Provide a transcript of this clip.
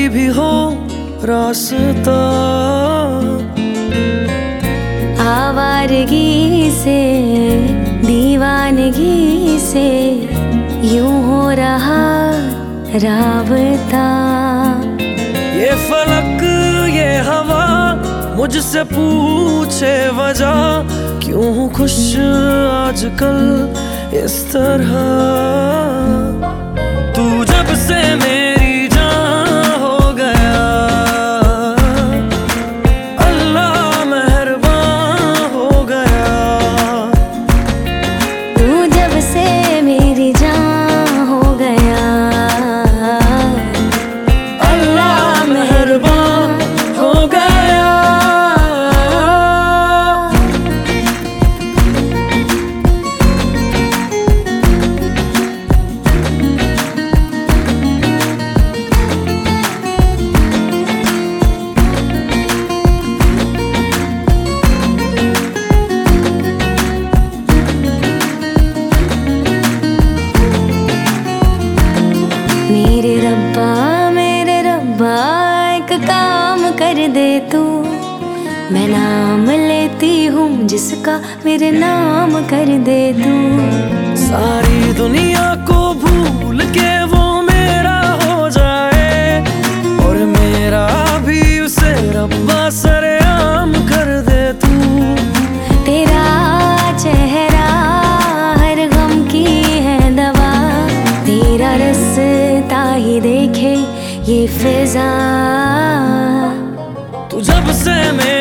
भी हो रास्ता। आवारगी से दीवानगी से यूं हो रहा राबता। ये फलक ये हवा मुझसे पूछे वजह, क्यों हूँ खुश आजकल इस तरह। तू जब से मेरी जान हो गया, अल्लाह मेहरबान हो गया। तू जब से मेरी जान हो गया, अल्लाह मेहरबान हो गया। मेरे रब्बा एक काम कर दे तू। मैं नाम लेती हूँ जिसका, मेरे नाम कर दे तू। सारी दुनिया को भूल के वो मेरा हो जाए, और मेरा भी उसे रब्बा सरेआम कर दे तू। तेरा चेहरा हर गम की है दवा, तेरा रास्ता ही देखे ये फिजा। तू जब से मेरे